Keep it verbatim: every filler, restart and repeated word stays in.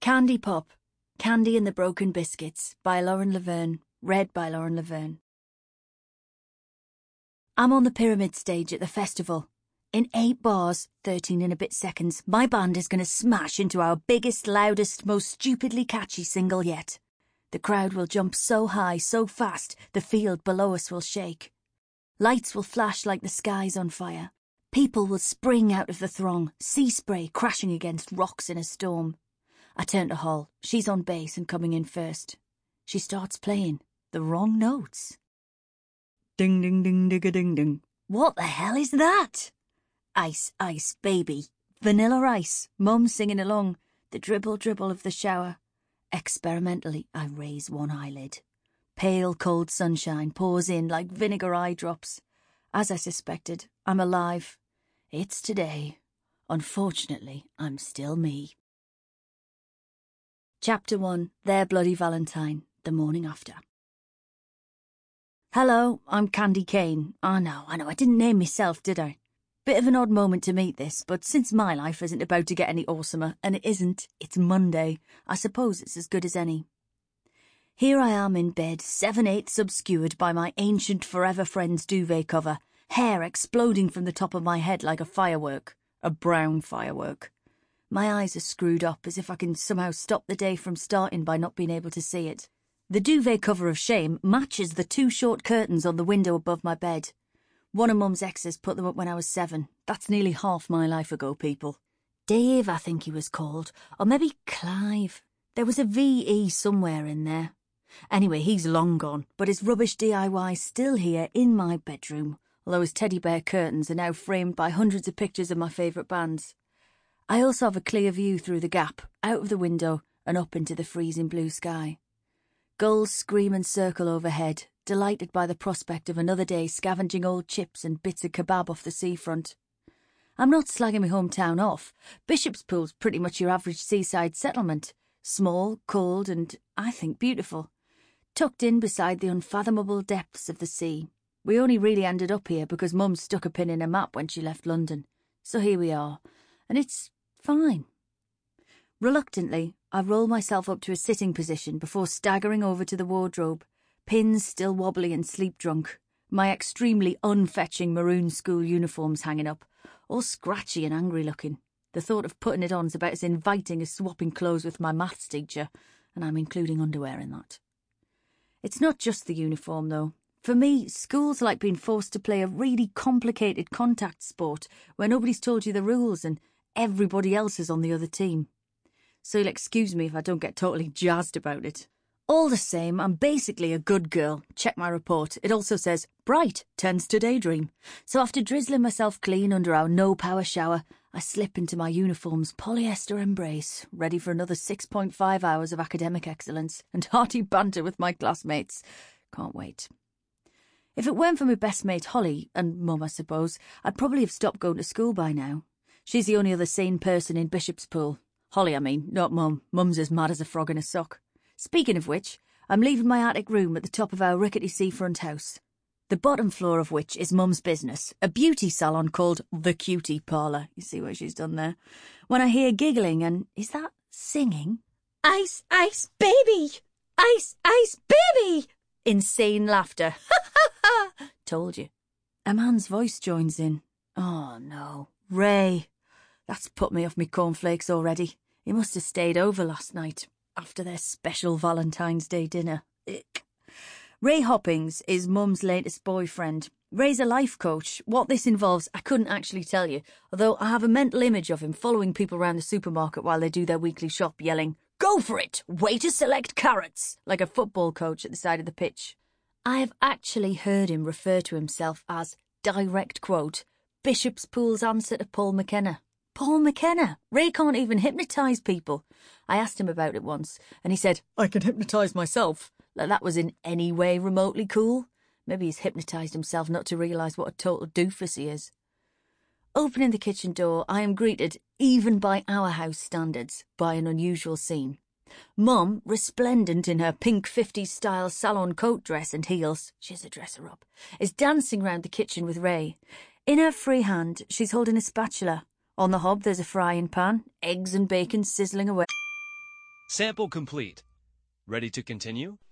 Candy Pop, Candy and the Broken Biscuits by Lauren Laverne, read by Lauren Laverne. I'm on the pyramid stage at the festival. In eight bars, thirteen and a bit seconds, my band is going to smash into our biggest, loudest, most stupidly catchy single yet. The crowd will jump so high, so fast, the field below us will shake. Lights will flash like the sky's on fire. People will spring out of the throng, sea spray crashing against rocks in a storm. I turn to Hall. She's on bass and coming in first. She starts playing the wrong notes. Ding, ding, ding, ding, ding, ding. What the hell is that? Ice, ice, baby. Vanilla ice. Mum singing along. The dribble, dribble of the shower. Experimentally, I raise one eyelid. Pale, cold sunshine pours in like vinegar eye drops. As I suspected, I'm alive. It's today. Unfortunately, I'm still me. Chapter one, Their Bloody Valentine, the morning after. Hello, I'm Candy Kane. I know, I know, I didn't name myself, did I? Bit of an odd moment to meet this, but since my life isn't about to get any awesomer, and it isn't, it's Monday, I suppose it's as good as any. Here I am in bed, seven-eighths obscured by my ancient forever friend's duvet cover, hair exploding from the top of my head like a firework, a brown firework. My eyes are screwed up as if I can somehow stop the day from starting by not being able to see it. The duvet cover of shame matches the two short curtains on the window above my bed. One of Mum's exes put them up when I was seven. That's nearly half my life ago, people. Dave, I think he was called, or maybe Clive. There was a V E somewhere in there. Anyway, he's long gone, but his rubbish D I Y's still here in my bedroom, although his teddy bear curtains are now framed by hundreds of pictures of my favourite bands. I also have a clear view through the gap, out of the window and up into the freezing blue sky. Gulls scream and circle overhead, delighted by the prospect of another day scavenging old chips and bits of kebab off the seafront. I'm not slagging my hometown off. Bishopspool's pretty much your average seaside settlement. Small, cold and, I think, beautiful. Tucked in beside the unfathomable depths of the sea. We only really ended up here because Mum stuck a pin in a map when she left London. So here we are. And it's fine. Reluctantly, I roll myself up to a sitting position before staggering over to the wardrobe, pins still wobbly and sleep-drunk, my extremely unfetching maroon school uniforms hanging up, all scratchy and angry-looking. The thought of putting it on is about as inviting as swapping clothes with my maths teacher, and I'm including underwear in that. It's not just the uniform, though. For me, school's like being forced to play a really complicated contact sport where nobody's told you the rules and everybody else is on the other team. So you'll excuse me if I don't get totally jazzed about it. All the same, I'm basically a good girl. Check my report. It also says, bright, tends to daydream. So after drizzling myself clean under our no-power shower, I slip into my uniform's polyester embrace, ready for another six point five hours of academic excellence and hearty banter with my classmates. Can't wait. If it weren't for my best mate Holly, and Mum I suppose, I'd probably have stopped going to school by now. She's the only other sane person in Bishopspool. Holly, I mean, not Mum. Mum's as mad as a frog in a sock. Speaking of which, I'm leaving my attic room at the top of our rickety seafront house, the bottom floor of which is Mum's business, a beauty salon called The Cutie Parlour. You see what she's done there? When I hear giggling and, is that singing? Ice, ice, baby! Ice, ice, baby! Insane laughter. Ha ha ha! Told you. A man's voice joins in. Oh no. Ray. That's put me off me cornflakes already. He must have stayed over last night, after their special Valentine's Day dinner. Ick. Ray Hoppings is Mum's latest boyfriend. Ray's a life coach. What this involves, I couldn't actually tell you, although I have a mental image of him following people around the supermarket while they do their weekly shop, yelling, "Go for it! Way to select carrots!" like a football coach at the side of the pitch. I have actually heard him refer to himself as, direct quote, Bishopspool's answer to Paul McKenna. Paul McKenna. Ray can't even hypnotise people. I asked him about it once, and he said, I can hypnotise myself. Like that was in any way remotely cool. Maybe he's hypnotised himself not to realise what a total doofus he is. Opening the kitchen door, I am greeted, even by our house standards, by an unusual scene. Mum, resplendent in her pink fifties-style salon coat dress and heels, she's a dresser-up, is dancing round the kitchen with Ray. In her free hand, she's holding a spatula. On the hob there's a frying pan, eggs and bacon sizzling away. Sample complete. Ready to continue?